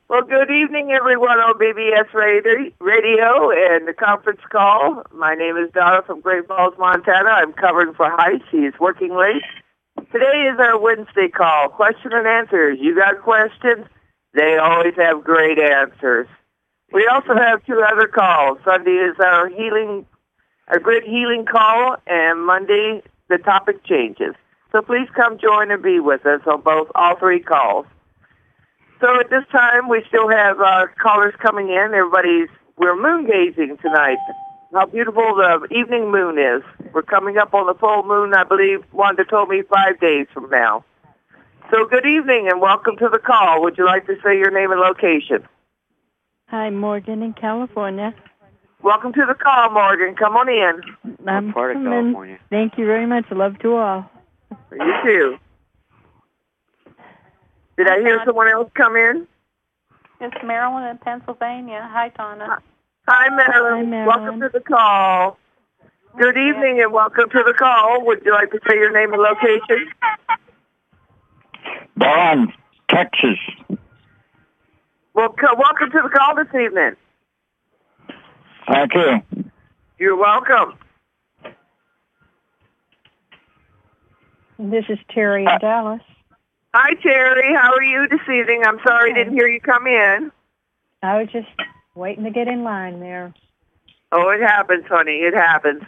Well, good evening, everyone on BBS Radio and the conference call. My name is Donna from Great Falls, Montana. I'm covering for Heights. He's working late. Today is our Wednesday call, question and answers. You got questions? They always have great answers. We also have two other calls. Sunday is our grid healing call, and Monday the topic changes. So please come join and be with us on all three calls. So at this time, we still have callers coming in. We're moon gazing tonight. How beautiful the evening moon is. We're coming up on the full moon, I believe Wanda told me 5 days from now. So good evening and welcome to the call. Would you like to say your name and location? Hi, Morgan in California. Welcome to the call, Morgan. Come on in. I'm part of California. Thank you very much. Love to all. You too. Did I hear someone else come in? It's Marilyn in Pennsylvania. Hi, Donna. Hi, Marilyn. Hi, Marilyn. Welcome to the call. Good evening and welcome to the call. Would you like to say your name and location? Don, Texas. Well, welcome to the call this evening. Thank you. You're welcome. This is Terry in Dallas. Hi, Terry. How are you this evening? I'm sorry I didn't hear you come in. I was just waiting to get in line there. Oh, it happens, honey. It happens.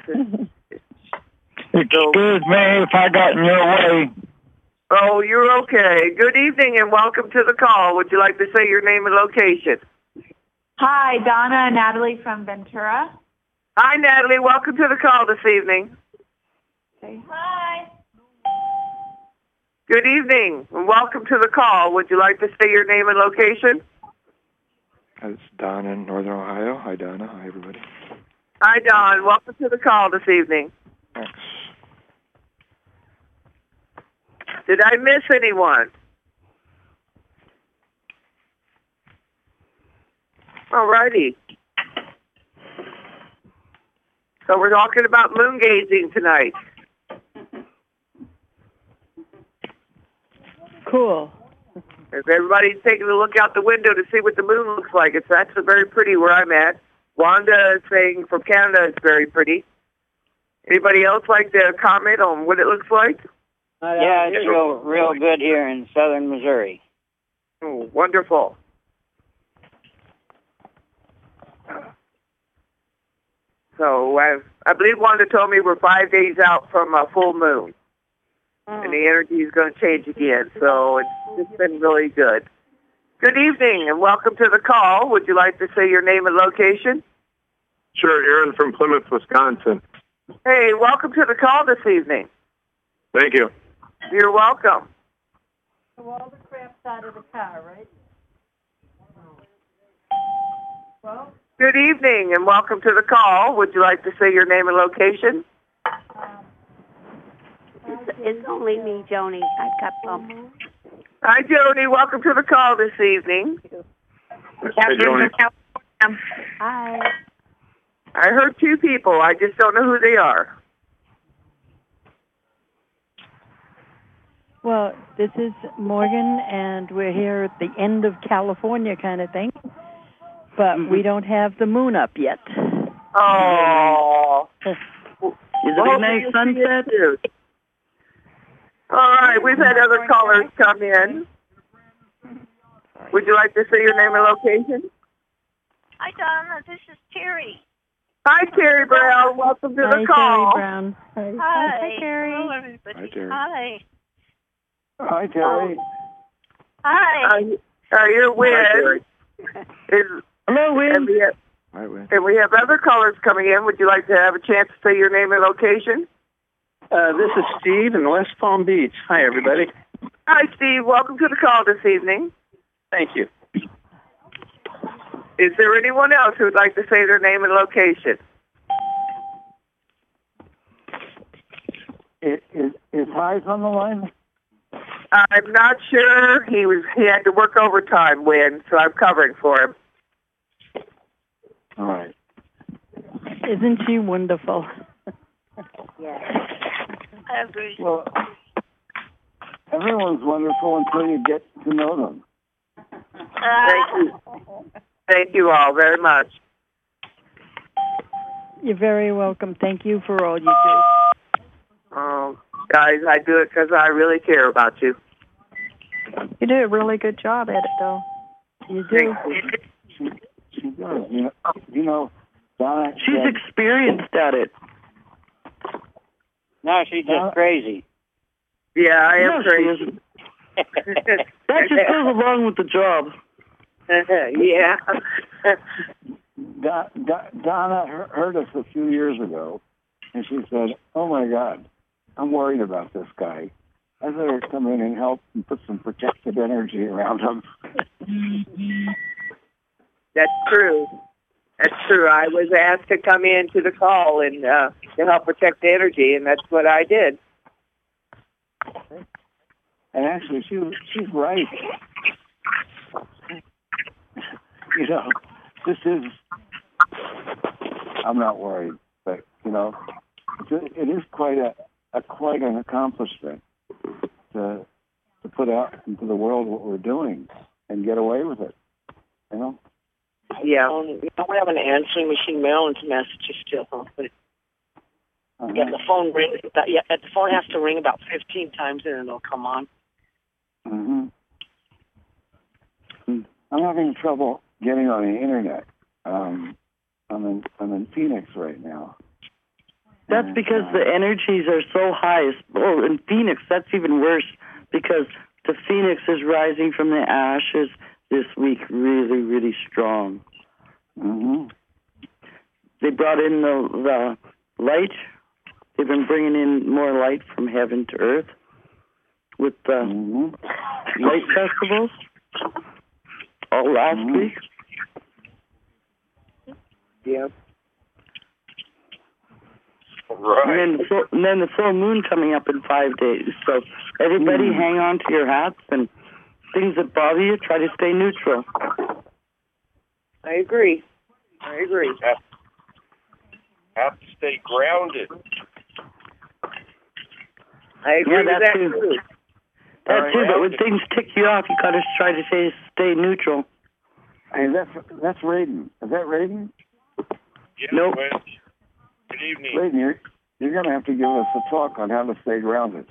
Excuse me if I got in your way. Oh, you're okay. Good evening and welcome to the call. Would you like to say your name and location? Hi, Donna and Natalie from Ventura. Hi, Natalie. Welcome to the call this evening. Hi. Good evening and welcome to the call. Would you like to say your name and location? It's Don in Northern Ohio. Hi, Donna. Hi, everybody. Hi, Don. Welcome to the call this evening. Thanks. Did I miss anyone? All righty. So we're talking about moon gazing tonight. Cool. If everybody's taking a look out the window to see what the moon looks like, it's actually very pretty where I'm at. Wanda is saying from Canada it's very pretty. Anybody else like to comment on what it looks like? Yeah, it's real good here in southern Missouri. Oh, wonderful. So I believe Wanda told me we're 5 days out from a full moon. And the energy is going to change again. So it's been really good. Good evening and welcome to the call. Would you like to say your name and location? Sure, Aaron from Plymouth, Wisconsin. Hey, welcome to the call this evening. Thank you. You're welcome. So all the crap's out of the car, right? Well, good evening and welcome to the call. Would you like to say your name and location? It's only me, Joni. I got bumped. Hi, Joni. Welcome to the call this evening. Hey, Joni. Hi. I heard two people. I just don't know who they are. well, this is Morgan, and we're here at the end of California kind of thing. But we don't have the moon up yet. Oh. Is it a nice sunset? All right, we've had other callers come in. Would you like to say your name and location? Hi, Donna. This is Terry. Hi, Terry Brown. Welcome to the call. Terry Brown. Hi. Hi, Terry. Hello, everybody. Hi, Terry. Hi. Hi, Terry. Hi. You're Win. Hello, Win. Hi, Win. And we have other callers coming in. Would you like to have a chance to say your name and location? This is Steve in West Palm Beach. Hi, everybody. Hi, Steve. Welcome to the call this evening. Thank you. Is there anyone else who would like to say their name and location? Is Highs on the line? I'm not sure. He had to work overtime, Win, so I'm covering for him. All right. Isn't she wonderful? Yes. I agree. Well, everyone's wonderful until you get to know them. Thank you. Thank you all very much. You're very welcome. Thank you for all you do. Guys, I do it because I really care about you. You do a really good job at it, though. You do. She does. You know, Donna. She's experienced at it. No, she's just crazy. Yeah, I am No, crazy. That just goes along with the job. Yeah. Donna heard us a few years ago, and she said, "Oh my God, I'm worried about this guy. I better come in and help and put some protective energy around him." That's true. That's true. I was asked to come in to the call and to help protect the energy, and that's what I did. And actually, she's right. You know, this is. I'm not worried, but it is quite an accomplishment to put out into the world what we're doing and get away with it. You know. Yeah. We don't have an answering machine mailing to messages still, huh? But yeah, the phone rings. The phone has to ring about 15 times and it'll come on. Mm-hmm. I'm having trouble getting on the internet. I'm in Phoenix right now. That's because the energies are so high. Well, in Phoenix, that's even worse because the Phoenix is rising from the ashes this week really, really strong. Mm-hmm. They brought in the light. They've been bringing in more light from heaven to earth with the light festivals all last week. Yeah. Right. And then the full moon coming up in 5 days. So everybody hang on to your hats and things that bother you, try to stay neutral. I agree. Have to stay grounded. I agree with that too. That too, but when things tick you off, you got to try to stay neutral. Hey, that's Raiden. Is that Raiden? Yeah, nope. Good evening. Raiden, you're going to have to give us a talk on how to stay grounded.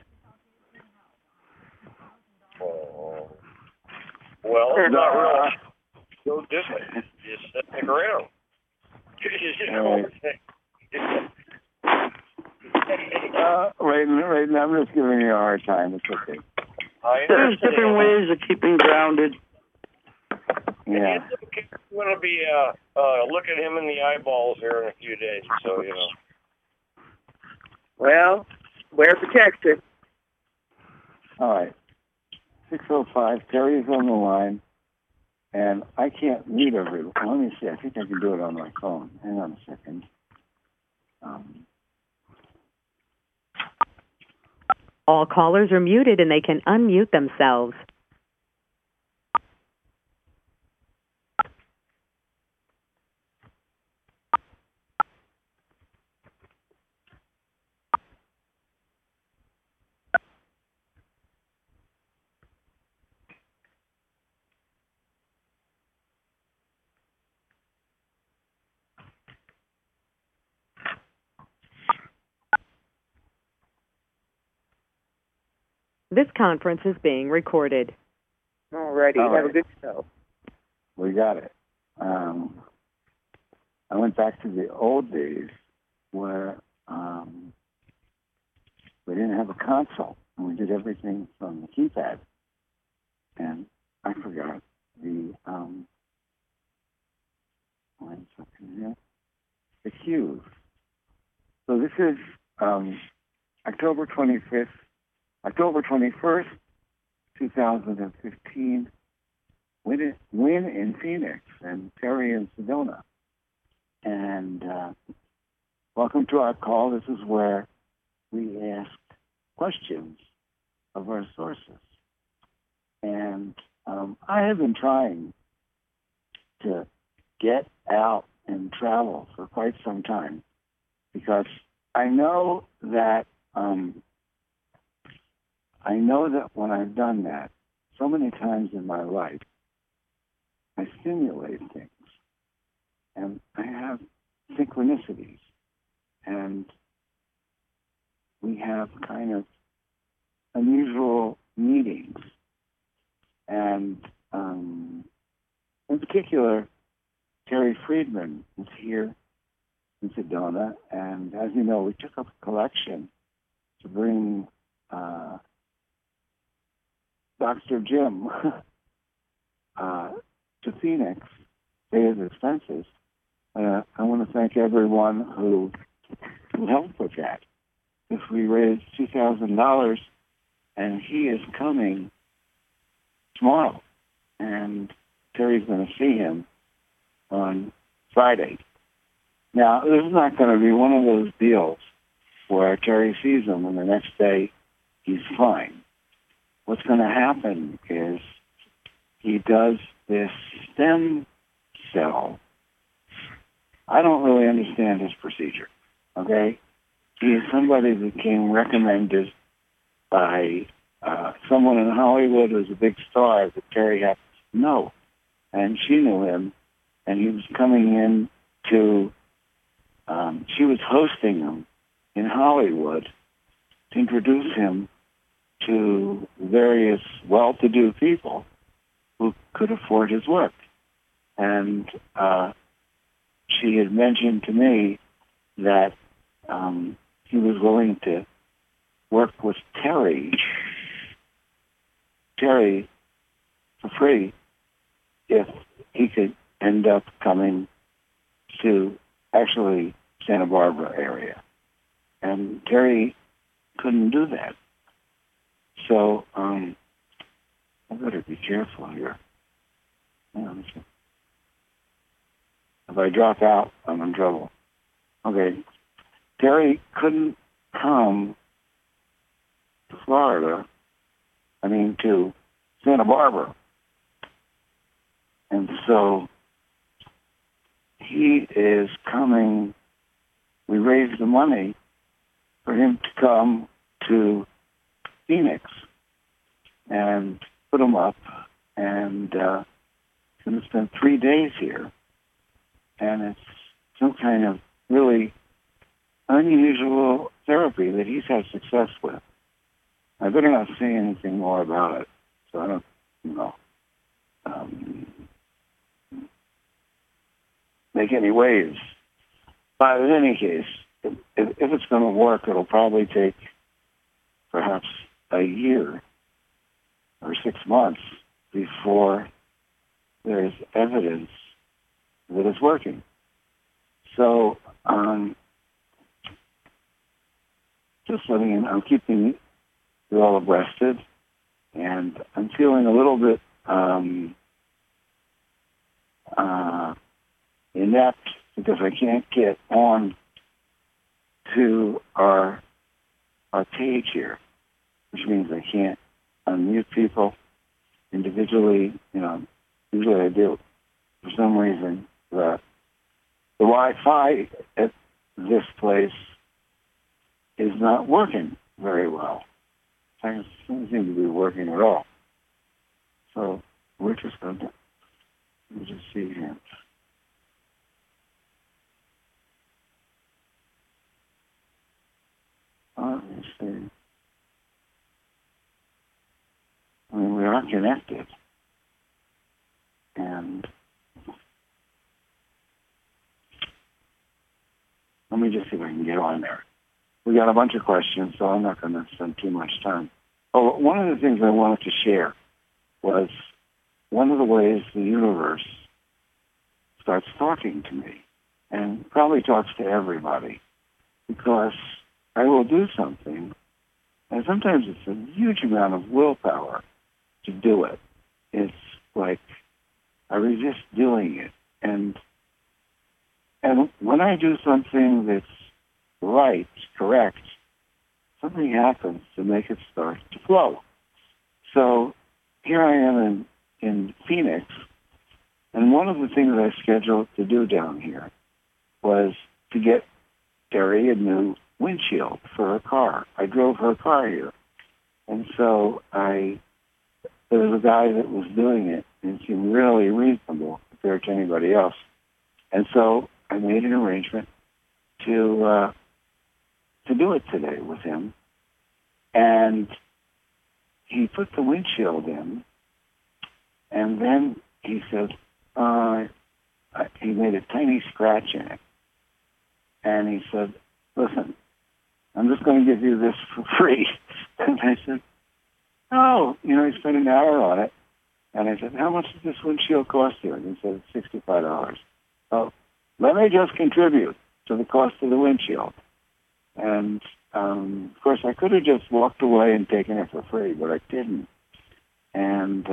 Well, it's not real so different. Just sit on the ground. Raiden, I'm just giving you a hard time. It's okay. There's different ways of keeping grounded. Yeah. I'm going to be looking him in the eyeballs here in a few days, so, Well, wear protection. All right. 6:05. Terry's on the line, and I can't read everyone. Let me see. I think I can do it on my phone. Hang on a second. All callers are muted and they can unmute themselves. This conference is being recorded. Alrighty, have a good show. We got it. I went back to the old days where we didn't have a console, and we did everything from the keypad. And I forgot the the cues. So this is October 21st, 2015, win in Phoenix, and Terry in Sedona. And welcome to our call. This is where we ask questions of our sources. And I have been trying to get out and travel for quite some time because I know that when I've done that so many times in my life, I stimulate things, and I have synchronicities, and we have kind of unusual meetings. And in particular, Terry Friedman is here in Sedona, and as you know, we took up a collection to bring Dr. Jim to Phoenix, pay his expenses. I want to thank everyone who helped with that. If we raised $2,000, and he is coming tomorrow, and Terry's going to see him on Friday. Now, this is not going to be one of those deals where Terry sees him and the next day he's fine. What's going to happen is he does this stem cell. I don't really understand his procedure, okay? He is somebody that came recommended by someone in Hollywood who's a big star that Terry happens to know. And she knew him, and he was coming in to, she was hosting him in Hollywood to introduce him to various well-to-do people who could afford his work. And she had mentioned to me that he was willing to work with Terry for free if he could end up coming to actually Santa Barbara area. And Terry couldn't do that. So I better be careful here. If I drop out, I'm in trouble. Okay. Terry couldn't come to Florida, to Santa Barbara. And so he is coming. We raised the money for him to come to Phoenix and put him up, and he's going to spend 3 days here. And it's some kind of really unusual therapy that he's had success with. I better not say anything more about it, so I don't, make any waves. But in any case, if it's going to work, it'll probably take perhaps a year or 6 months before there's evidence that it's working. So, just letting you know, I'm keeping you all abreasted, and I'm feeling a little bit inept because I can't get on to our page here, which means I can't unmute people individually. Usually I do. For some reason, the Wi-Fi at this place is not working very well. It doesn't seem to be working at all. So we're just going to, let me just see here. Let me see. We are connected. And let me just see if I can get on there. We got a bunch of questions, so I'm not going to spend too much time. Oh, one of the things I wanted to share was one of the ways the universe starts talking to me, and probably talks to everybody, because I will do something, and sometimes it's a huge amount of willpower to do it. It's like I resist doing it, and when I do something that's right, correct, something happens to make it start to flow. So here I am in Phoenix, and one of the things I scheduled to do down here was to get Terry a new windshield for her car. I drove her car here, and so I there was a guy that was doing it, and it seemed really reasonable compared to anybody else. And so I made an arrangement to do it today with him. And he put the windshield in, and then he said, he made a tiny scratch in it. And he said, listen, I'm just going to give you this for free. And I said, oh, he spent an hour on it. And I said, how much does this windshield cost you? And he said, $65. Oh, let me just contribute to the cost of the windshield. And, of course, I could have just walked away and taken it for free, but I didn't. And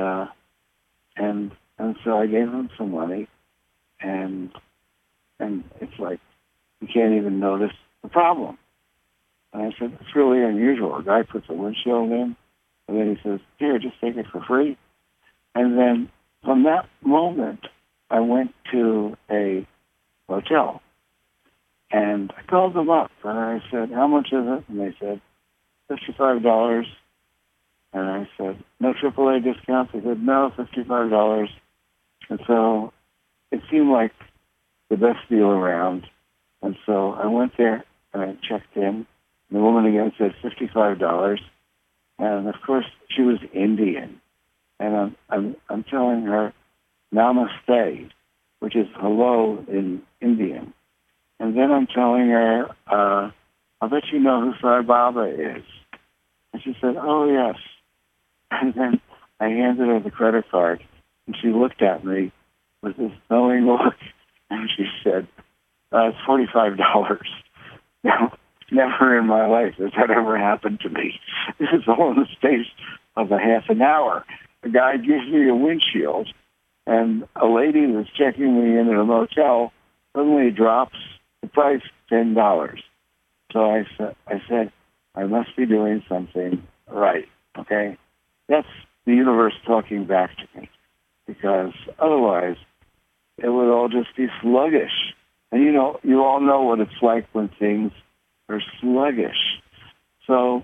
so I gave him some money, and it's like, you can't even notice the problem. And I said, it's really unusual. A guy puts a windshield in, and then he says, here, just take it for free. And then from that moment, I went to a hotel, and I called them up, and I said, how much is it? And they said, $55. And I said, no AAA discounts? They said, no, $55. And so it seemed like the best deal around. And so I went there, and I checked in. And the woman again said $55. And, of course, she was Indian. And I'm telling her, namaste, which is hello in Indian. And then I'm telling her, I bet you know who Sai Baba is. And she said, oh, yes. And then I handed her the credit card, and she looked at me with this knowing look, and she said, it's $45. Now, never in my life has that ever happened to me. This is all in the space of a half an hour. The guy gives me a windshield, and a lady that's checking me in at a motel suddenly drops the price $10. So I said, I must be doing something right, okay? That's the universe talking back to me, because otherwise it would all just be sluggish. And you all know what it's like when things are sluggish. So,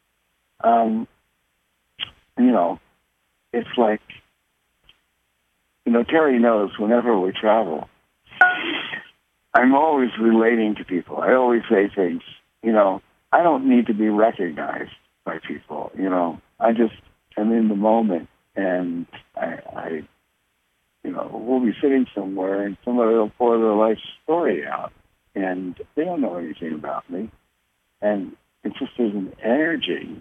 it's like, Terry knows whenever we travel, I'm always relating to people. I always say things, I don't need to be recognized by people, I just am in the moment, and I we'll be sitting somewhere and somebody will pour their life story out, and they don't know anything about me. And it just is an energy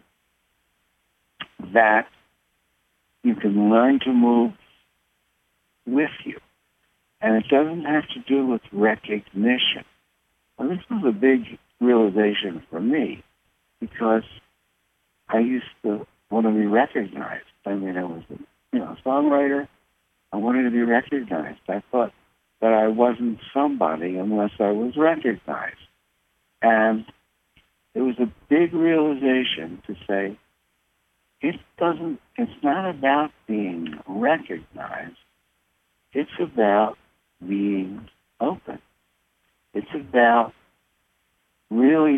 that you can learn to move with you. And it doesn't have to do with recognition. Well, this was a big realization for me, because I used to want to be recognized. I mean, I was a songwriter. I wanted to be recognized. I thought that I wasn't somebody unless I was recognized. And it was a big realization to say, it's not about being recognized. It's about being open. It's about really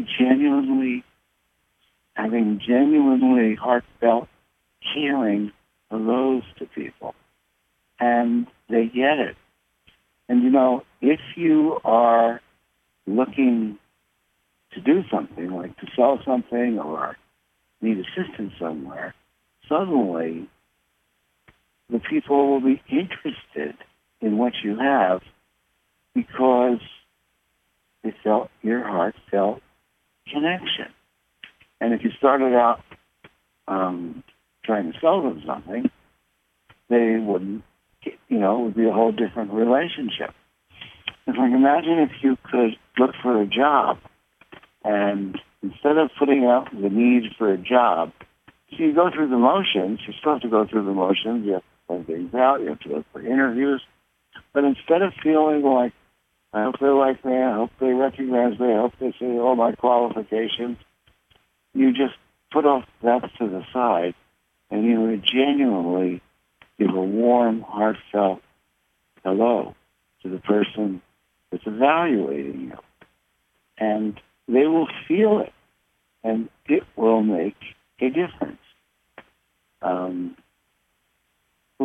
having genuinely heartfelt caring for those to people. And they get it. And if you are looking to do something, like to sell something or need assistance somewhere, suddenly the people will be interested in what you have because they felt your heartfelt connection. And if you started out trying to sell them something, they wouldn't, it would be a whole different relationship. It's like, imagine if you could look for a job, and instead of putting out the need for a job, so you go through the motions. You still have to go through the motions. You have to find things out. You have to look for interviews. But instead of feeling like, I hope they like me, I hope they recognize me, I hope they see all my qualifications, you just put off that to the side, and you would genuinely give a warm, heartfelt hello to the person that's evaluating you. And they will feel it, and it will make a difference.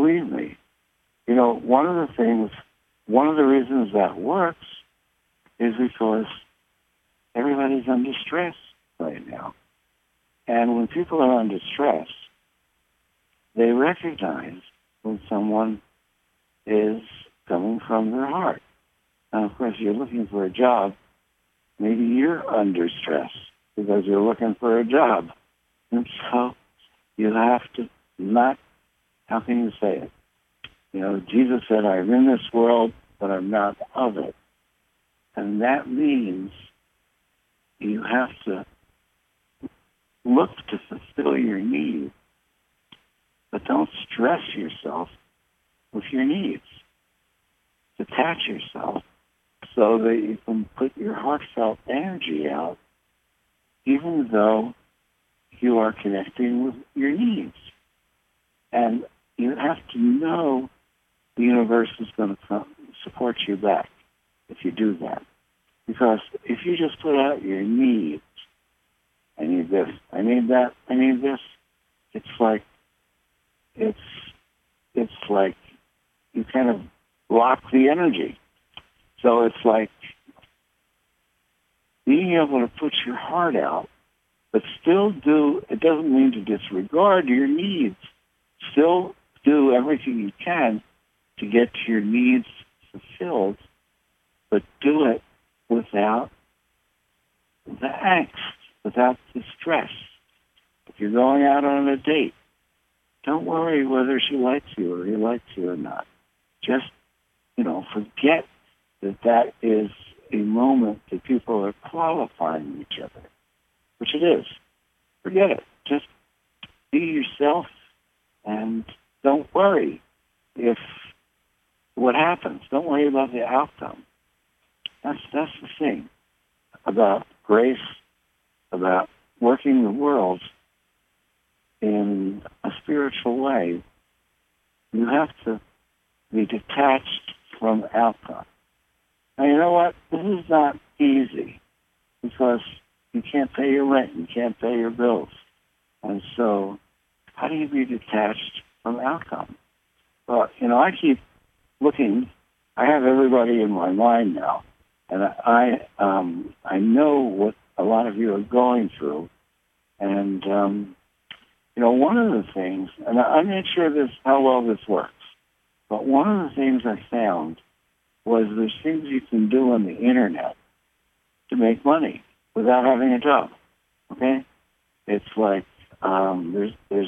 believe me, one of the reasons that works is because everybody's under stress right now. And when people are under stress, they recognize when someone is coming from their heart. Now, of course, you're looking for a job. Maybe you're under stress because you're looking for a job. And so you have to not, how can you say it? Jesus said, I'm in this world, but I'm not of it. And that means you have to look to fulfill your needs, but don't stress yourself with your needs. Detach yourself so that you can put your heartfelt energy out, even though you are connecting with your needs. And you have to know the universe is going to support you back if you do that. Because if you just put out your needs, I need this, I need that, I need this, it's like you kind of block the energy. So it's like being able to put your heart out, but still it doesn't mean to disregard your needs. Still do everything you can to get your needs fulfilled, but do it without the angst, without the stress. If you're going out on a date, don't worry whether she likes you or he likes you or not. Just, forget that is a moment that people are qualifying each other, which it is. Forget it. Just be yourself and don't worry if what happens. Don't worry about the outcome. That's the thing about grace, about working the world in a spiritual way. You have to be detached from outcome. Now, you know what? This is not easy because you can't pay your rent, you can't pay your bills. And so, how do you be detached from outcome? Well, I keep looking. I have everybody in my mind now, and I know what a lot of you are going through. And one of the things, and I'm not sure how well this works, but one of the things I found was there's things you can do on the internet to make money without having a job. Okay, it's like there's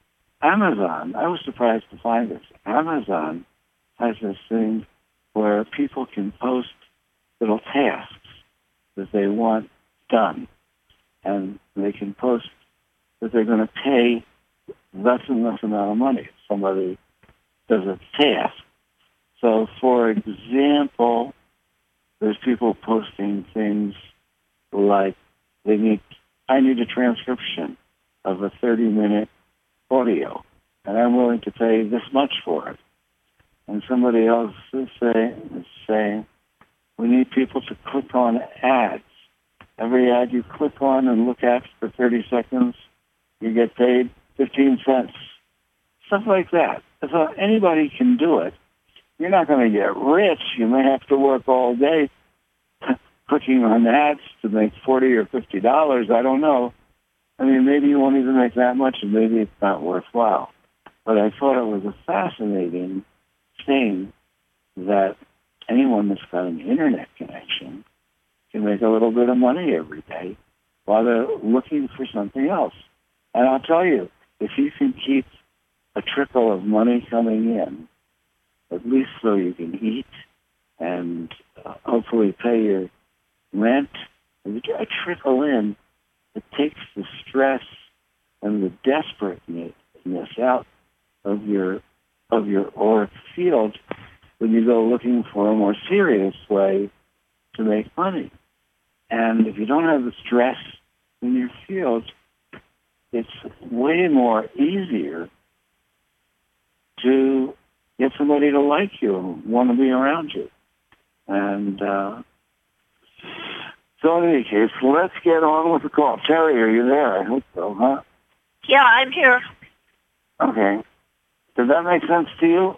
Amazon. I was surprised to find this. Amazon has this thing where people can post little tasks that they want done, and they can post that they're going to pay less and less amount of money if somebody does a task. So, for example, there's people posting things like I need a transcription of a 30-minute audio, and I'm willing to pay this much for it. And somebody else is saying, we need people to click on ads. Every ad you click on and look at for 30 seconds, you get paid 15 cents. Stuff like that. So anybody can do it. You're not going to get rich. You may have to work all day clicking on ads to make $40 or $50. I don't know. I mean, maybe you won't even make that much, and maybe it's not worthwhile. But I thought it was a fascinating thing that anyone that's got an internet connection can make a little bit of money every day while they're looking for something else. And I'll tell you, if you can keep a trickle of money coming in, at least so you can eat and hopefully pay your rent, if you get a trickle in, it takes the stress and the desperateness out of your auric field when you go looking for a more serious way to make money. And if you don't have the stress in your field, it's way more easier to get somebody to like you and want to be around you. And so in any case, let's get on with the call. Terry, are you there? I hope so, huh? Yeah, I'm here. Okay. Does that make sense to you?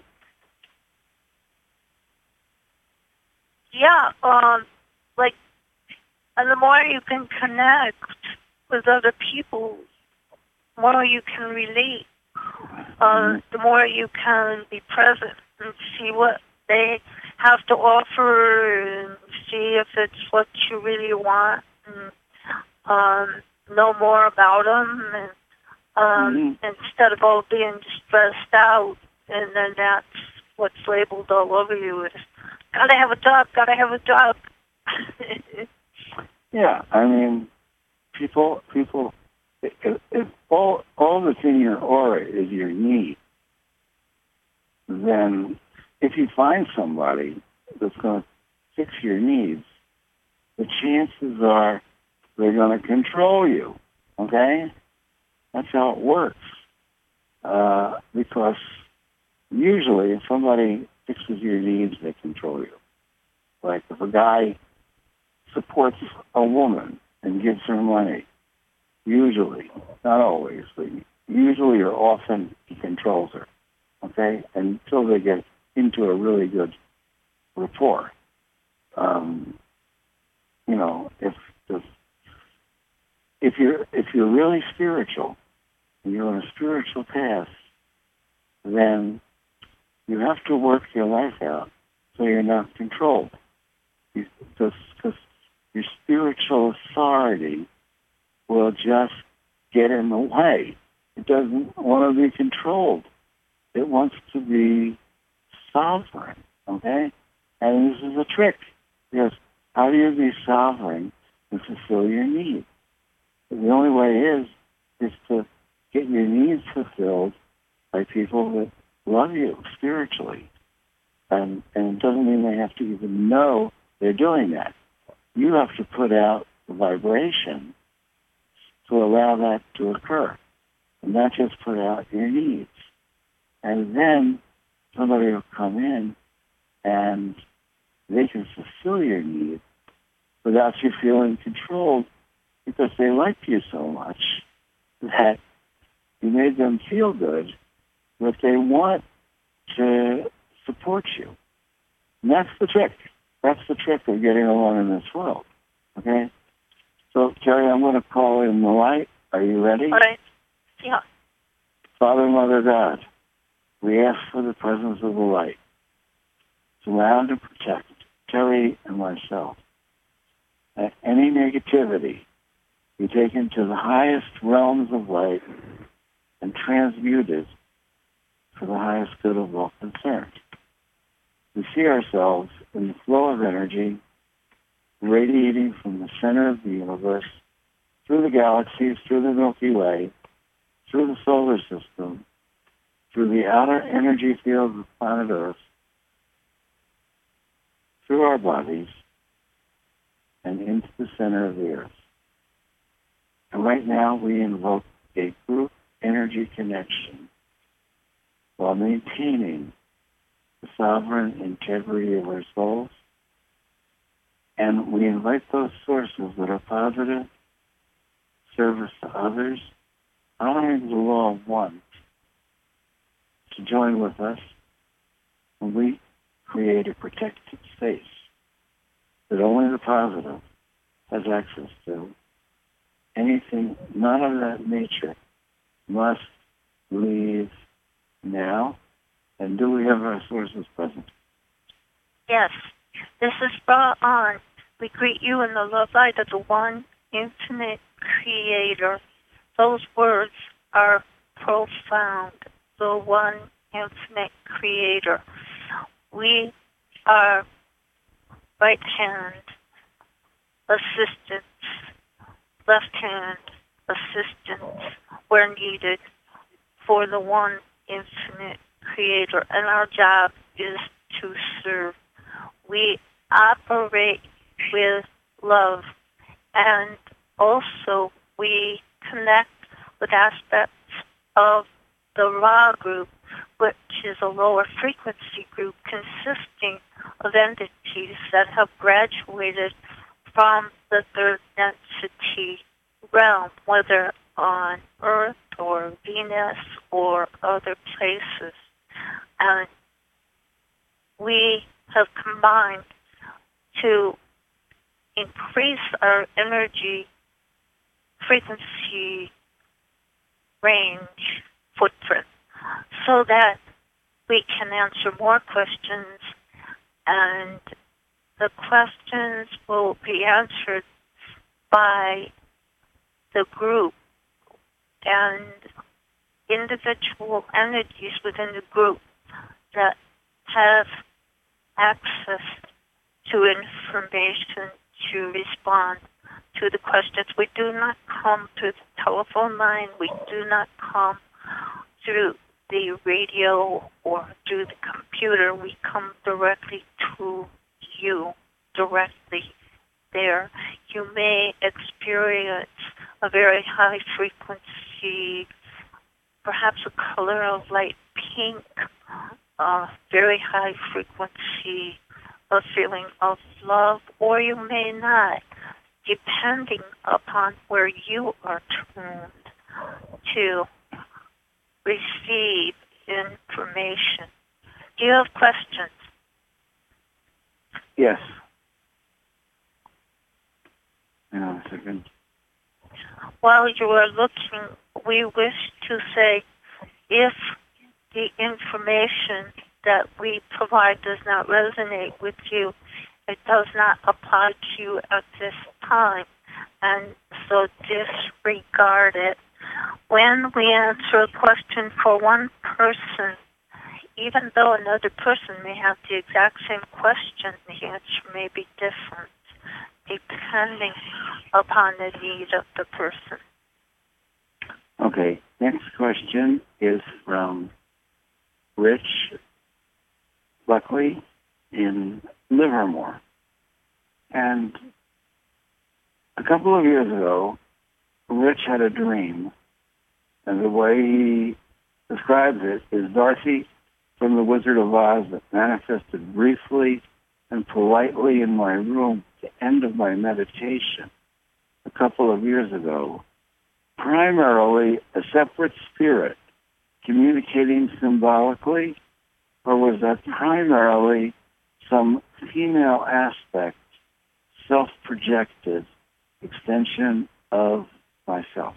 Yeah, like, and the more you can connect with other people, the more you can relate, the more you can be present and see what they have to offer and see if it's what you really want and know more about them and instead of all being stressed out, and then that's what's labeled all over you is gotta have a dog, gotta have a dog. Yeah, I mean, people, if all that's in your aura is your need, then if you find somebody that's going to fix your needs, the chances are they're going to control you, okay? That's how it works. Because usually if somebody fixes your needs, they control you. Like if a guy supports a woman and gives her money, usually, not always, but usually or often he controls her, okay? Until they get into a really good rapport. You know, if you're really spiritual, and you're on a spiritual path, then you have to work your life out so you're not controlled. Because your spiritual authority will just get in the way. It doesn't want to be controlled. It wants to be sovereign, okay? And this is a trick, because how do you be sovereign and fulfill your needs? The only way is to get your needs fulfilled by people that love you spiritually. And it doesn't mean they have to even know they're doing that. You have to put out the vibration to allow that to occur, and not just put out your needs. And then somebody will come in and they can fulfill your needs without you feeling controlled, because they like you so much that you made them feel good, but they want to support you. And that's the trick. That's the trick of getting along in this world. Okay? So, Terry, I'm going to call in the light. Are you ready? All right. Yeah. Father, Mother, God, we ask for the presence of the light to surround and protect Terry and myself. That any negativity be taken to the highest realms of light and transmuted for the highest good of all concerned. We see ourselves in the flow of energy radiating from the center of the universe, through the galaxies, through the Milky Way, through the solar system, through the outer energy field of planet Earth, through our bodies, and into the center of the Earth. And right now we invoke a group energy connection while maintaining the sovereign integrity of our souls. And we invite those sources that are positive, service to others, honoring the law of one, to join with us when we create a protected space that only the positive has access to. Anything not of that nature must leave now. And do we have our sources present? Yes. This is brought on. We greet you in the love light of the one infinite creator. Those words are profound. The one infinite creator. We are right hand assistance, left hand assistance where needed for the one infinite creator. And our job is to serve. We operate with love, and also we connect with aspects of the Ra group, which is a lower frequency group consisting of entities that have graduated from the third density realm, whether on Earth or Venus or other places. And we have combined to increase our energy frequency range footprint so that we can answer more questions, and the questions will be answered by the group and individual entities within the group that have access to information to respond to the questions. We do not come through the telephone line. We do not come through the radio or through the computer. We come directly to you, directly there. You may experience a very high frequency, perhaps a color of light pink, very high frequency, a feeling of love, or you may not, depending upon where you are tuned to receive information. Do you have questions? Yes. Hang on a second. While you are looking, we wish to say if the information that we provide does not resonate with you, it does not apply to you at this time, and so disregard it. When we answer a question for one person, even though another person may have the exact same question, the answer may be different depending upon the need of the person. Okay, next question is from Rich Buckley in Livermore. And a couple of years ago, Rich had a dream, and the way he describes it is Dorothy from The Wizard of Oz that manifested briefly and politely in my room at the end of my meditation a couple of years ago, primarily a separate spirit communicating symbolically, or was that primarily some female aspect, self-projected extension of myself?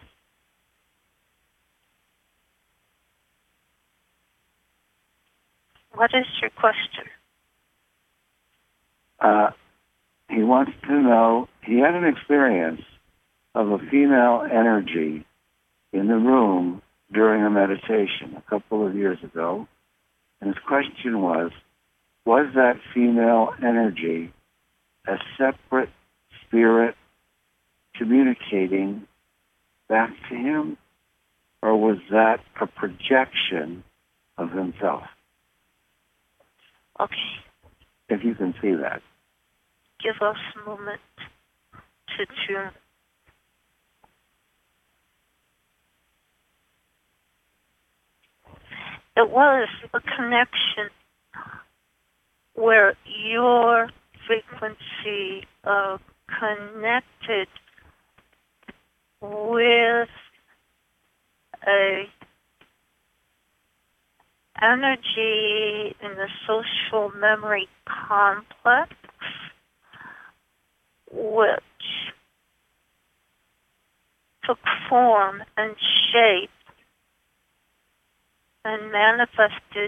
What is your question? He wants to know, he had an experience of a female energy in the room during a meditation a couple of years ago. And his question was that female energy a separate spirit communicating back to him, or was that a projection of himself? Okay. If you can see that. Give us a moment to tune. It was a connection where your frequency connected with a energy in the social memory complex, which took form and shape and manifested,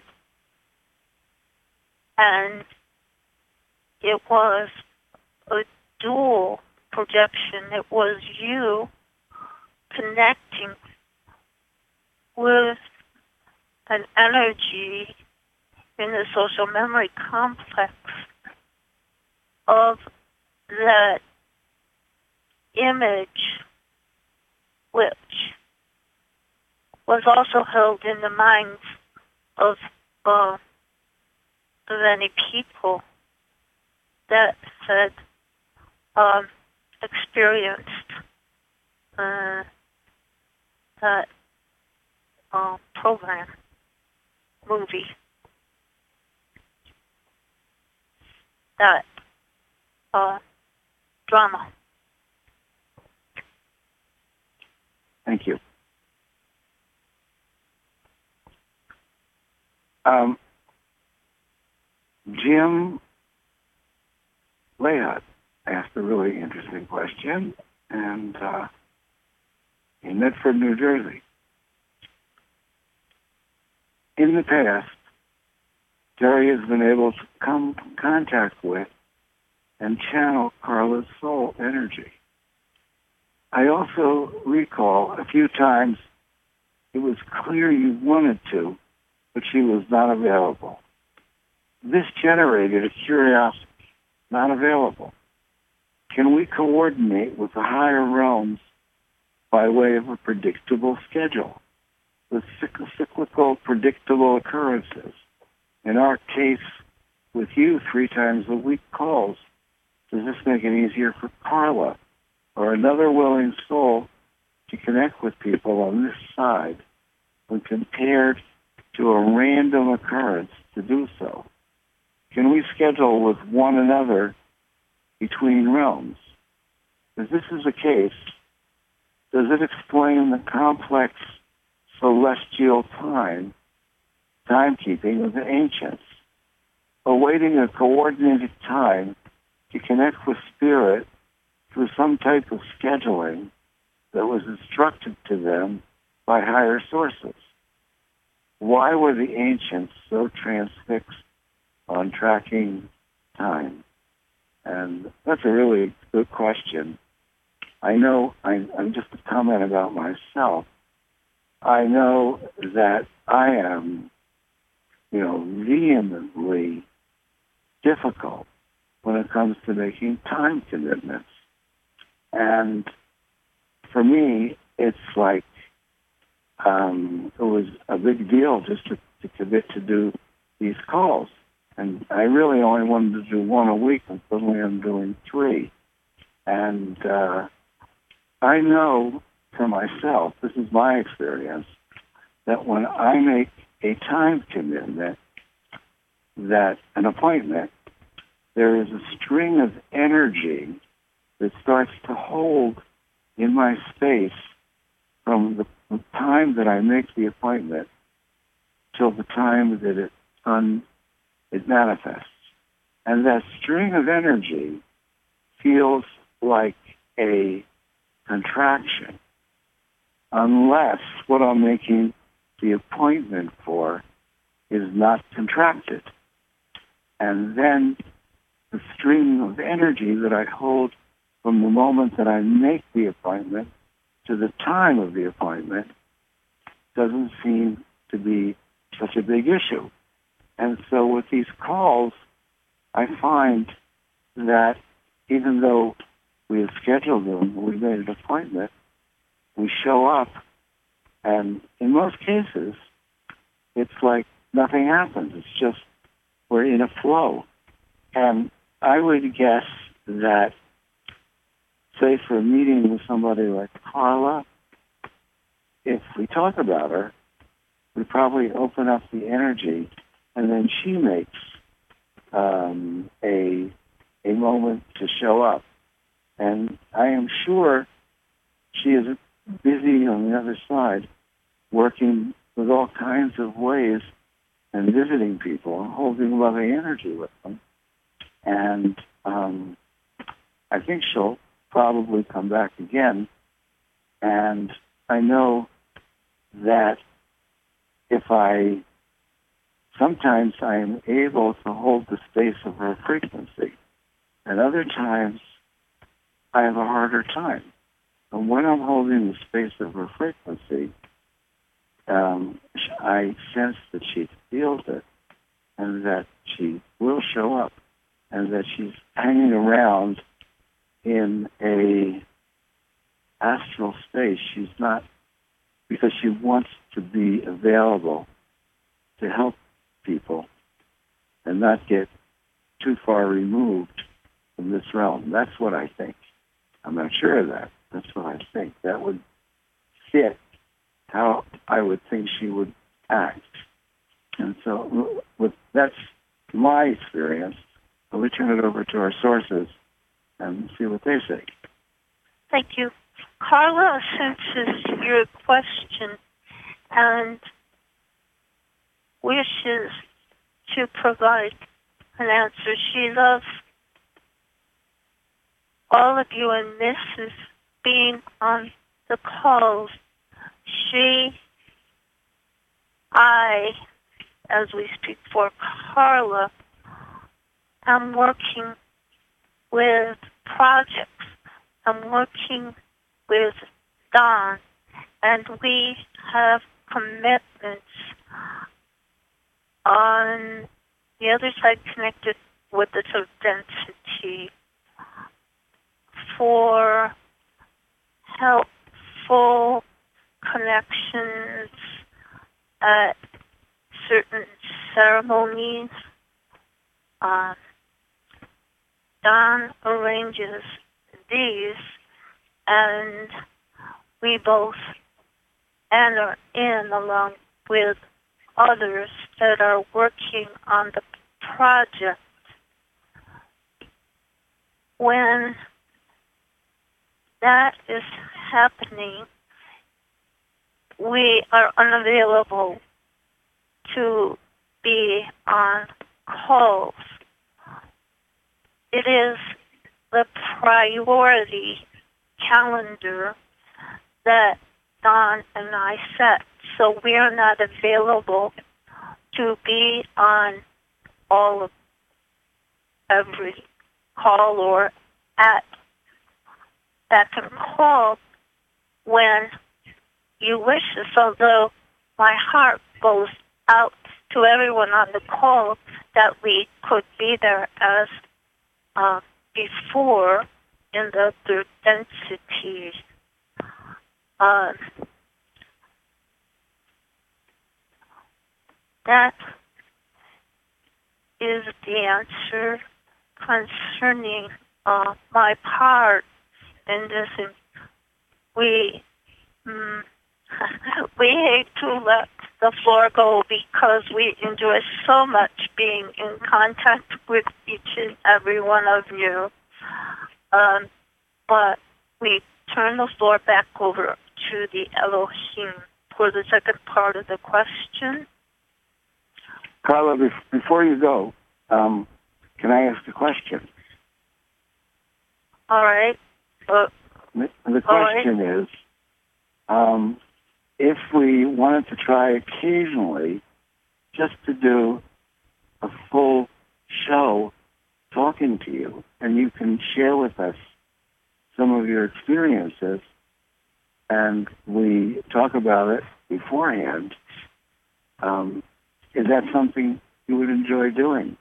and it was a dual projection. It was you connecting with an energy in the social memory complex of that image, which was also held in the minds of many people that had experienced that program, movie, that drama. Thank you. Jim Layhut asked a really interesting question, and in Medford, New Jersey. In the past, Terry has been able to come in contact with and channel Carla's soul energy. I also recall a few times it was clear you wanted to, but she was not available. This generated a curiosity, not available. Can we coordinate with the higher realms by way of a predictable schedule, with cyclical, predictable occurrences? In our case, with you 3 times a week calls, does this make it easier for Carla or another willing soul to connect with people on this side when compared to a random occurrence to do so? Can we schedule with one another between realms? If this is the case, does it explain the complex celestial timekeeping of the ancients, awaiting a coordinated time to connect with spirit through some type of scheduling that was instructed to them by higher sources? Why were the ancients so transfixed on tracking time? And that's a really good question. I know, I'm just a comment about myself. I know that I am, vehemently difficult when it comes to making time commitments. And for me, it's like it was a big deal just to commit to do these calls. And I really only wanted to do 1 a week, and suddenly I'm doing 3. And I know for myself, this is my experience, that when I make a time commitment, that an appointment, there is a string of energy that starts to hold in my space from the time that I make the appointment till the time that it manifests. And that string of energy feels like a contraction, unless what I'm making the appointment for is not contracted. And then the stream of energy that I hold from the moment that I make the appointment to the time of the appointment doesn't seem to be such a big issue. And so with these calls, I find that even though we have scheduled them, we made an appointment, we show up, and in most cases, it's like nothing happens. It's just we're in a flow. And I would guess that, say, for a meeting with somebody like Carla, if we talk about her, we probably open up the energy, and then she makes a moment to show up. And I am sure she is busy on the other side, working with all kinds of ways and visiting people and holding loving energy with them. And I think she'll probably come back again. And I know that sometimes I am able to hold the space of her frequency, and other times I have a harder time. And when I'm holding the space of her frequency, I sense that she feels it, and that she will show up, and that she's hanging around in a astral space. She's not, because she wants to be available to help people and not get too far removed from this realm. That's what I think. I'm not sure of that. That's what I think. That would fit how I would think she would act. And so that's my experience. Let me turn it over to our sources and see what they say. Thank you. Carla senses your question and wishes to provide an answer. She loves all of you and misses being on the calls. As we speak for Carla, am working with projects. I'm working with Don, and we have commitments on the other side connected with the sort of density for helpful connections at certain ceremonies. Don arranges these, and we both enter in along with others that are working on the project. When that is happening, we are unavailable to be on calls. It is the priority calendar that Don and I set, so we are not available to be on every call or at a call when you wish this, although my heart goes out to everyone on the call that we could be there as before in the third density. That is the answer concerning my part in this. We hate to let the floor go because we enjoy so much being in contact with each and every one of you. But we turn the floor back over to the Elohim for the second part of the question. Carla, before you go, can I ask a question? All right. The question is, if we wanted to try occasionally just to do a full show talking to you, and you can share with us some of your experiences, and we talk about it beforehand, is that something you would enjoy doing?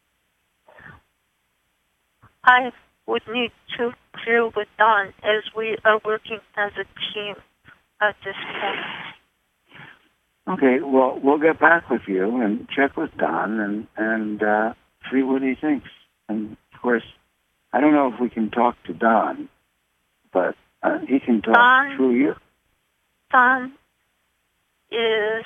I would need to clear with Don as we are working as a team at this point. Okay, well, we'll get back with you and check with Don and see what he thinks. And, of course, I don't know if we can talk to Don, but he can talk through you. Don is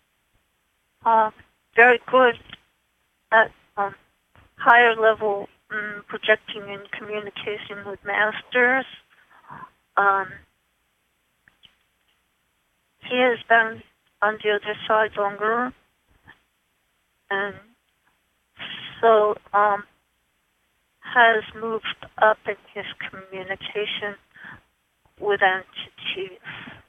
very good at higher level projecting and communication with masters. He has been on the other side longer, and so has moved up in his communication with entities.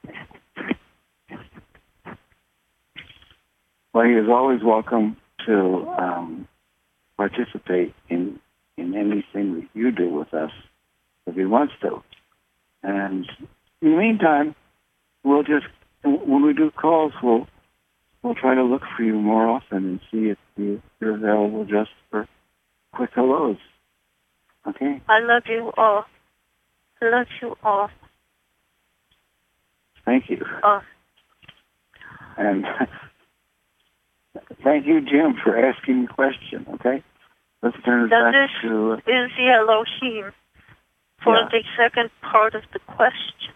Well, he is always welcome to participate in anything that you do with us if he wants to. And in the meantime, we'll just, when we do calls, we'll try to look for you more often and see if you're available just for quick hellos. Okay? I love you all. I love you all. Thank you. And thank you, Jim, for asking the question, okay? Let's turn it back to... This is the Elohim for the second part of the question.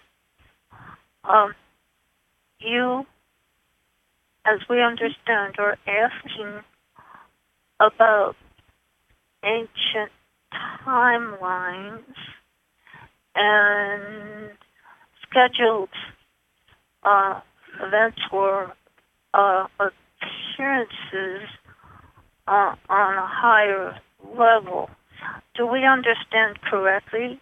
You, as we understand, are asking about ancient timelines and scheduled events or appearances on a higher level. Do we understand correctly?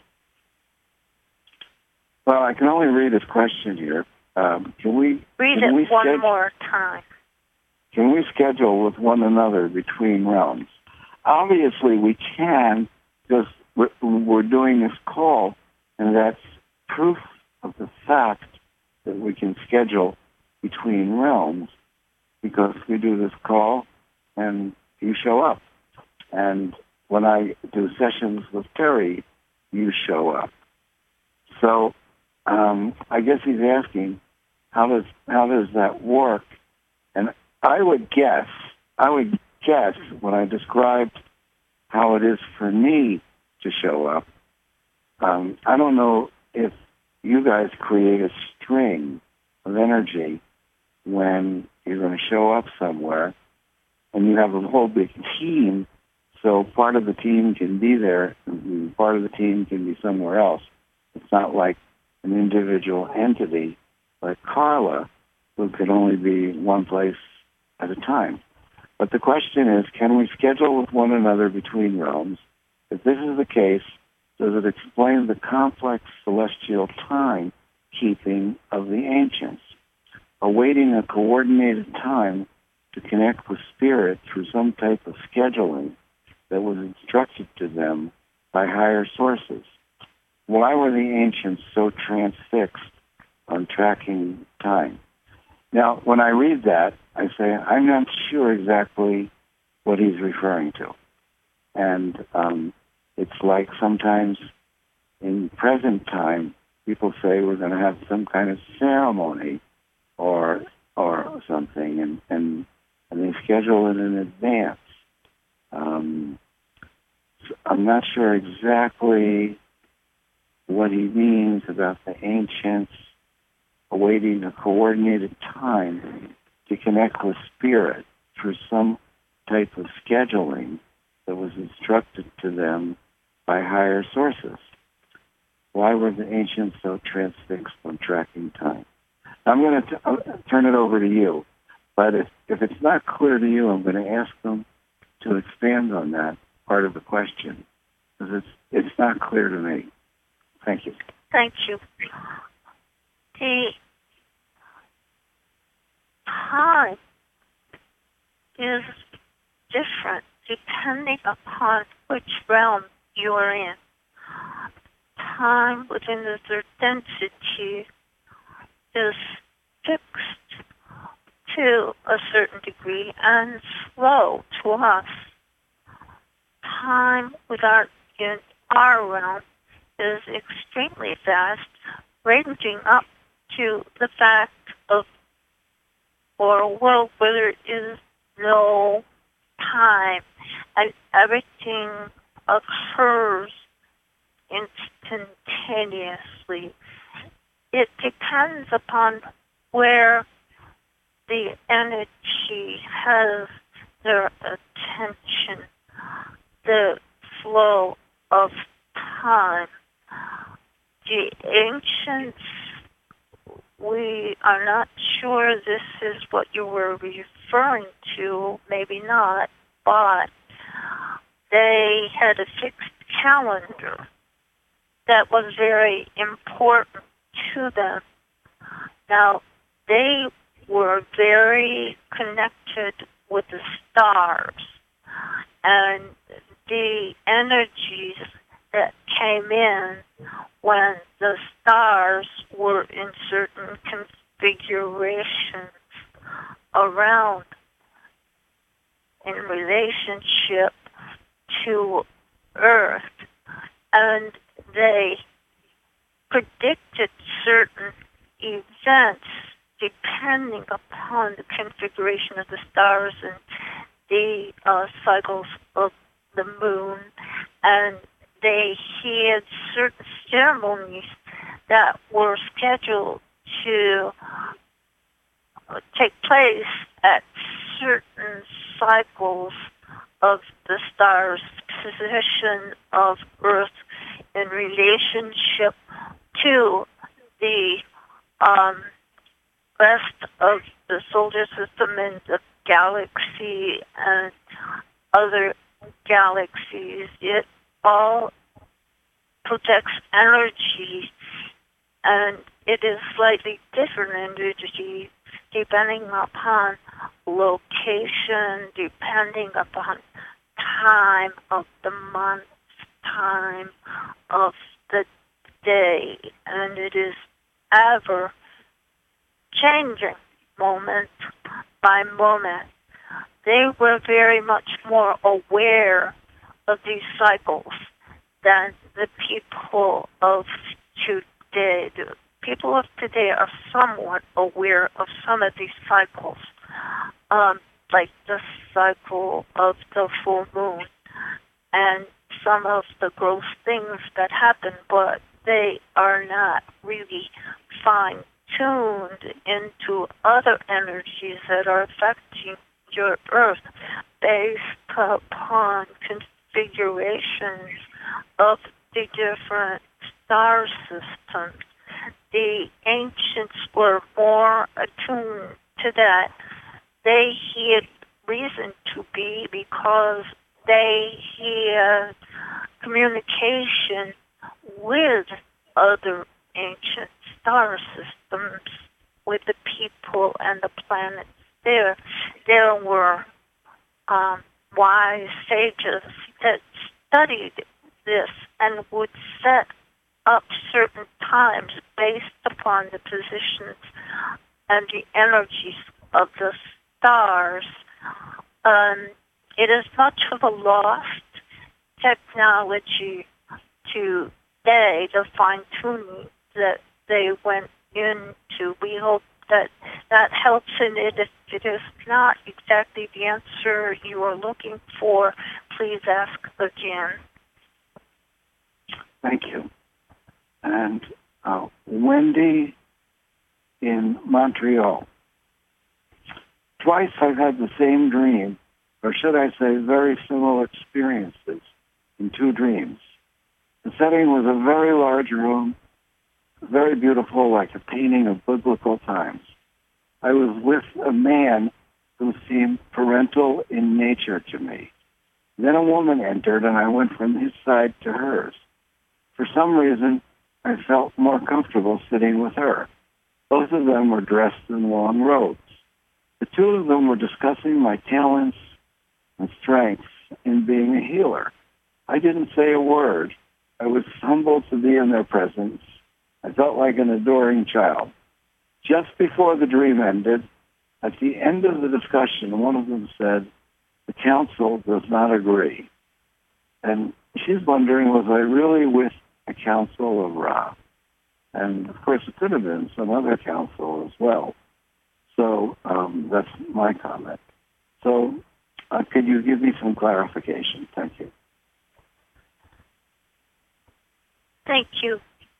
Well, I can only read his question here. Can we read it one more time? Can we schedule with one another between realms? Obviously, we can, because we're doing this call, and that's proof of the fact that we can schedule between realms, because we do this call and you show up. And when I do sessions with Terry, you show up. So I guess he's asking, how does that work? And I would guess when I described how it is for me to show up, I don't know if you guys create a string of energy when you're going to show up somewhere, and you have a whole big team, so part of the team can be there, and part of the team can be somewhere else. It's not like an individual entity like Carla, who could only be one place at a time. But the question is, can we schedule with one another between realms? If this is the case, does it explain the complex celestial time-keeping of the ancients, awaiting a coordinated time to connect with spirit through some type of scheduling that was instructed to them by higher sources? Why were the ancients so transfixed on tracking time? Now, when I read that, I say, I'm not sure exactly what he's referring to. And it's like sometimes in present time, people say we're going to have some kind of ceremony or something, and they schedule it in advance. So I'm not sure exactly what he means about the ancients awaiting a coordinated time to connect with spirit through some type of scheduling that was instructed to them by higher sources. Why were the ancients so transfixed on tracking time? I'm going to turn it over to you, but if it's not clear to you, I'm going to ask them to expand on that part of the question, because it's not clear to me. Thank you. Thank you. The time is different depending upon which realm you're in. Time within the third density is fixed to a certain degree and slow to us. Time in our realm is extremely fast, ranging up to the fact of, or a world where there is no time and everything occurs instantaneously. It depends upon where the energy has their attention, the flow of time. The ancients, we are not sure this is what you were referring to, maybe not, but they had a fixed calendar that was very important to them. Now, they were very connected with the stars, and the energies that came in when the stars were in certain configurations around in relationship to Earth, and they predicted certain events depending upon the configuration of the stars and the cycles of the moon, and they had certain ceremonies that were scheduled to take place at certain cycles of the stars' position of Earth in relationship to the rest of the solar system and the galaxy, and other galaxies. It all projects energy, and it is slightly different energy depending upon location, depending upon time of the month, time of the day, and it is ever changing moment by moment. They were very much more aware of these cycles than the people of today. The people of today are somewhat aware of some of these cycles, like the cycle of the full moon and some of the gross things that happen, but they are not really fine-tuned into other energies that are affecting your Earth based upon configurations of the different star systems. The ancients were more attuned to that. They had reason to be because they had communication with other ancient star systems, with the people and the planets there. There were wise sages that studied this and would set up certain times based upon the positions and the energies of the stars. It is much of a lost technology today, the fine-tuning that they went into. We hope that that helps in it. If it is not exactly the answer you are looking for, please ask again. Thank you. And Wendy in Montreal. Twice I've had the same dream, or should I say very similar experiences in two dreams. The setting was a very large room, very beautiful, like a painting of biblical times. I was with a man who seemed parental in nature to me. Then a woman entered, and I went from his side to hers. For some reason, I felt more comfortable sitting with her. Both of them were dressed in long robes. The two of them were discussing my talents and strengths in being a healer. I didn't say a word. I was humbled to be in their presence. I felt like an adoring child. Just before the dream ended, at the end of the discussion, one of them said, "The council does not agree." And she's wondering, was I really with a council of Ra? And of course, it could have been some other council as well. So that's my comment. So could you give me some clarification? Thank you. Thank you.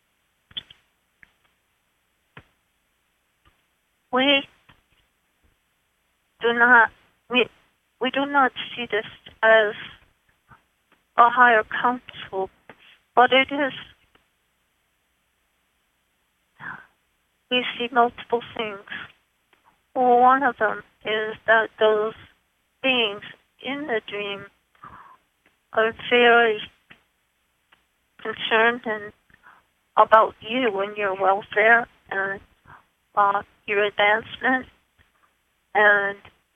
We do not see this as a higher council, but it is. We see multiple things. One of them is that those beings in the dream are very concerned about you and your welfare and your advancement, and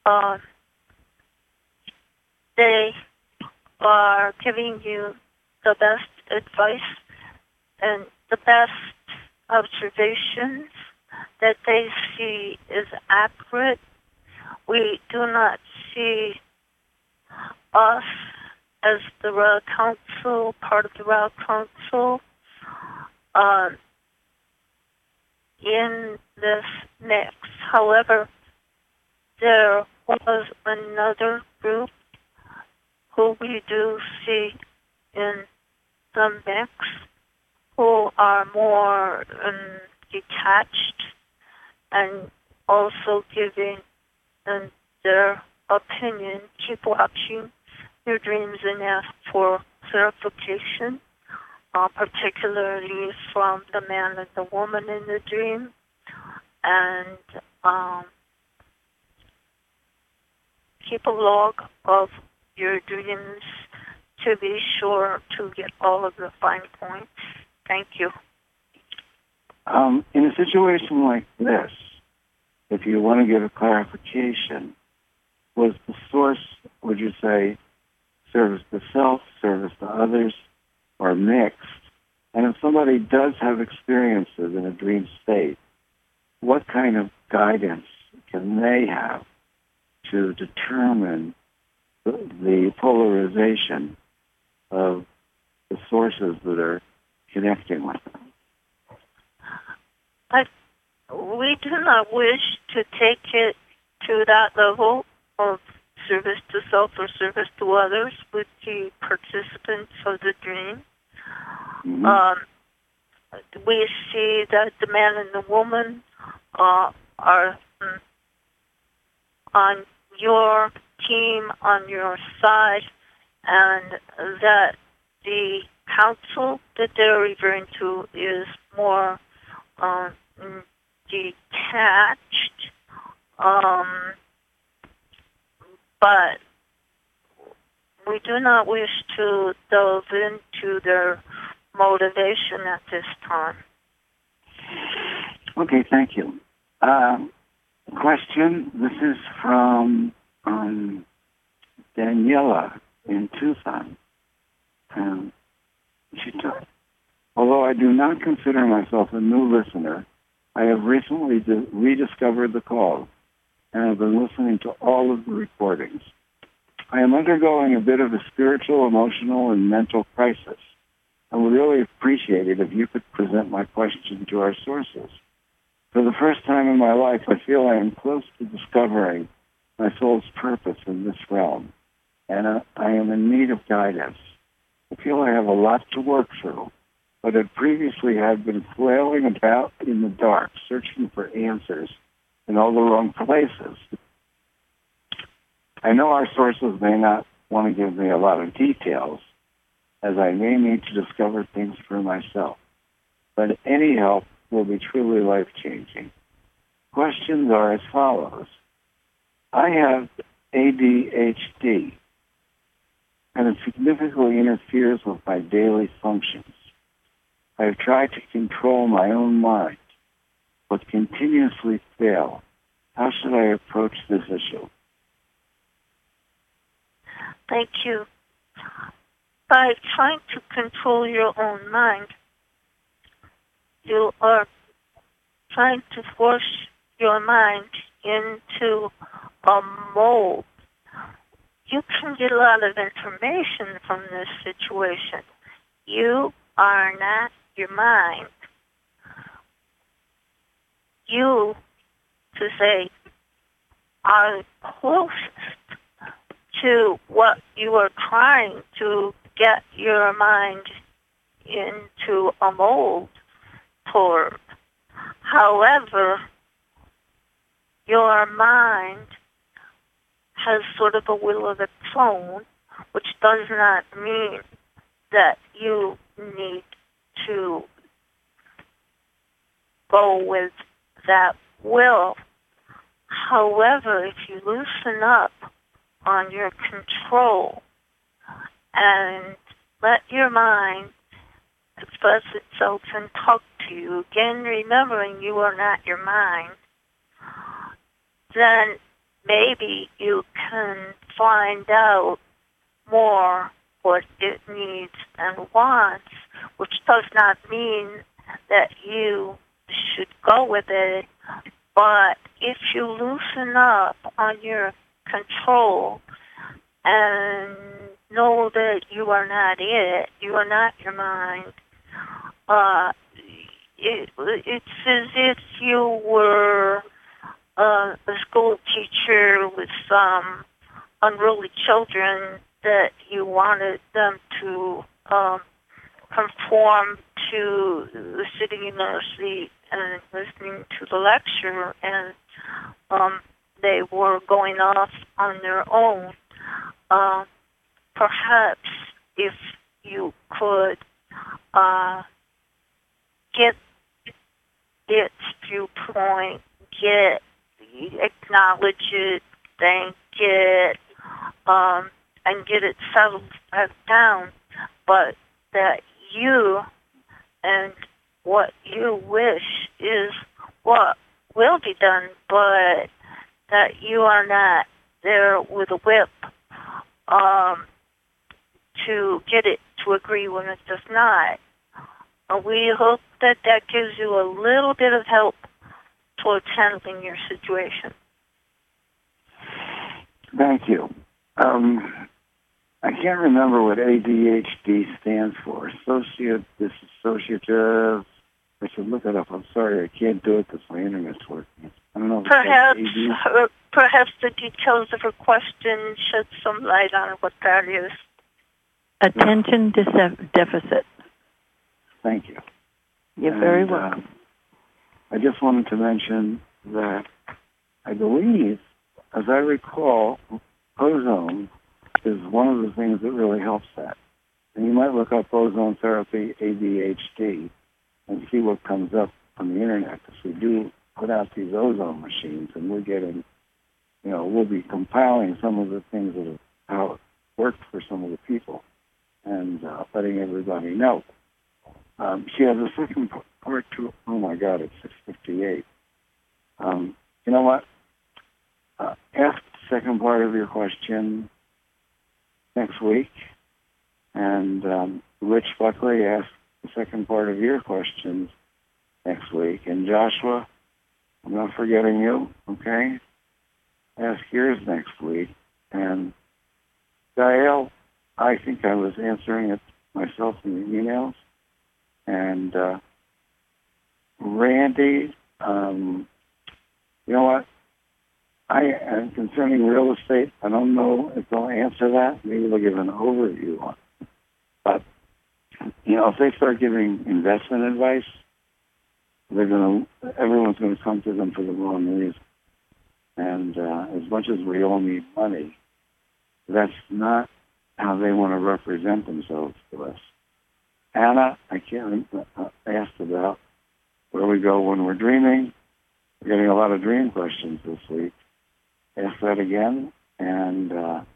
they are giving you the best advice and the best observations that they see is accurate. We do not see us as the Ra Council, part of the Ra Council, in this mix. However, there was another group who we do see in the mix who are more detached and also giving their opinion. Keep watching your dreams and ask for clarification, particularly from the man and the woman in the dream. And keep a log of your dreams to be sure to get all of the fine points? Thank you. In a situation like this, if you want to give a clarification, was the source, would you say, service to self, service to others, or mixed? And if somebody does have experiences in a dream state, what kind of guidance can they have to determine the polarization of the sources that are connecting with them? We do not wish to take it to that level of service to self or service to others with the participants of the dream. Mm-hmm. We see that the man and the woman are on your team, on your side, and that the counsel that they're referring to is more detached, but we do not wish to delve into their motivation at this time. Okay, thank you. Question, this is from Daniela in Tucson. She took, although I do not consider myself a new listener, I have recently rediscovered the call and have been listening to all of the recordings. I am undergoing a bit of a spiritual, emotional, and mental crisis. I would really appreciate it if you could present my question to our sources. For the first time in my life, I feel I am close to discovering my soul's purpose in this realm, and I am in need of guidance. I feel I have a lot to work through, but had previously had been flailing about in the dark, searching for answers in all the wrong places. I know our sources may not want to give me a lot of details, as I may need to discover things for myself, but any help will be truly life-changing. Questions are as follows. I have ADHD, and it significantly interferes with my daily functions. I have tried to control my own mind, but continuously fail. How should I approach this issue? Thank you. By trying to control your own mind, you are trying to force your mind into a mold. You can get a lot of information from this situation. You are not your mind. You, to say, are closest to what you are trying to get your mind into a mold toward. However, your mind has sort of a will of its own, which does not mean that you need to go with that will. However, if you loosen up on your control and let your mind express itself and talk to you, again remembering you are not your mind, then maybe you can find out more what it needs and wants, which does not mean that you should go with it. But if you loosen up on your control and know that you are not it, you are not your mind, it's as if you were a school teacher with some unruly children that you wanted them to conform to sitting in their seat and listening to the lecture, and they were going off on their own. Perhaps if you could get its viewpoint, acknowledge it, thank it, and get it settled back down, but that you and what you wish is what will be done, but that you are not there with a whip to get it to agree when it does not. We hope that that gives you a little bit of help towards handling your situation. Thank you. I can't remember what ADHD stands for. Dissociative. I should look it up. I'm sorry, I can't do it because my internet's working. I don't know. Perhaps the details of her question shed some light on what that is. Attention deficit. Thank you. You're very welcome. I just wanted to mention that I believe, as I recall, ozone is one of the things that really helps that. And you might look up ozone therapy ADHD and see what comes up on the internet, because we do put out these ozone machines, and we're getting, we'll be compiling some of the things that have, how it worked for some of the people and letting everybody know. She has a second part to, oh my God, it's 6:58. You know what? Ask the second part of your question next week, and Rich Buckley asked the second part of your questions next week. And Joshua, I'm not forgetting you, okay? Ask yours next week. And Gael, I think I was answering it myself in the emails. And Randy, you know what? Concerning real estate, I don't know if they'll answer that. Maybe they'll give an overview on it. But, if they start giving investment advice, everyone's going to come to them for the wrong reason. And as much as we all need money, that's not how they want to represent themselves to us. Anna, I can't asked about where we go when we're dreaming. We're getting a lot of dream questions this week. Ask that again. And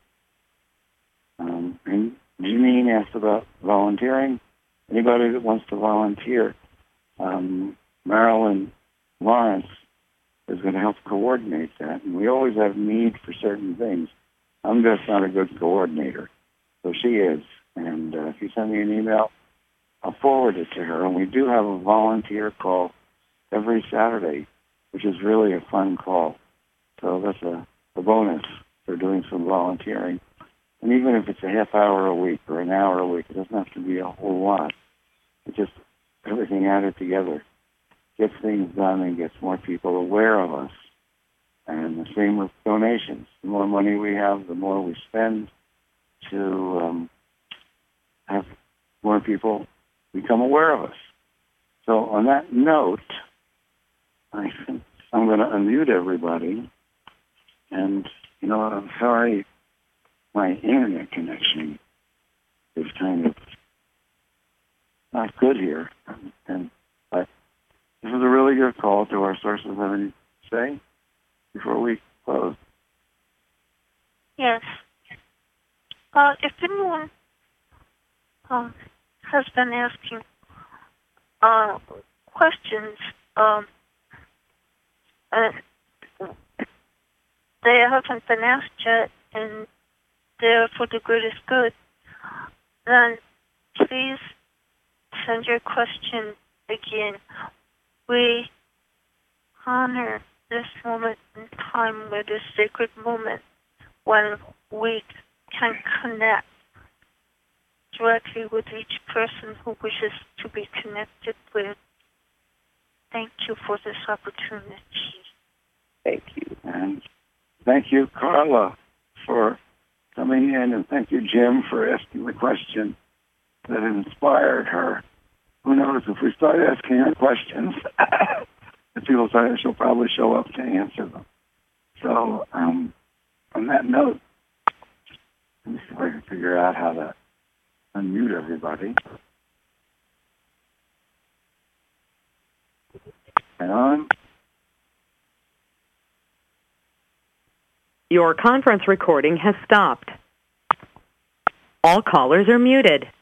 Janine asked about volunteering. Anybody that wants to volunteer, Marilyn Lawrence is going to help coordinate that. And we always have need for certain things. I'm just not a good coordinator. So she is. And if you send me an email, I'll forward it to her. And we do have a volunteer call every Saturday, which is really a fun call. So that's a bonus for doing some volunteering. And even if it's a half hour a week or an hour a week, it doesn't have to be a whole lot. It's just everything added together gets things done and gets more people aware of us. And the same with donations. The more money we have, the more we spend to have more people become aware of us. So on that note, I think I'm going to unmute everybody. And, I'm sorry, my internet connection is kind of not good here. But this is a really good call to our sources. Have anything to say before we close? Yes. If anyone has been asking questions, they haven't been asked yet, and they're for the greatest good, then please send your question again. We honor this moment in time with this sacred moment when we can connect directly with each person who wishes to be connected with. Thank you for this opportunity. Thank you. And thank you, Carla, for coming in, and thank you, Jim, for asking the question that inspired her. Who knows, if we start asking her questions, the people say she'll probably show up to answer them. So, on that note, let me see if I can figure out how to unmute everybody. Hang on. Your conference recording has stopped. All callers are muted.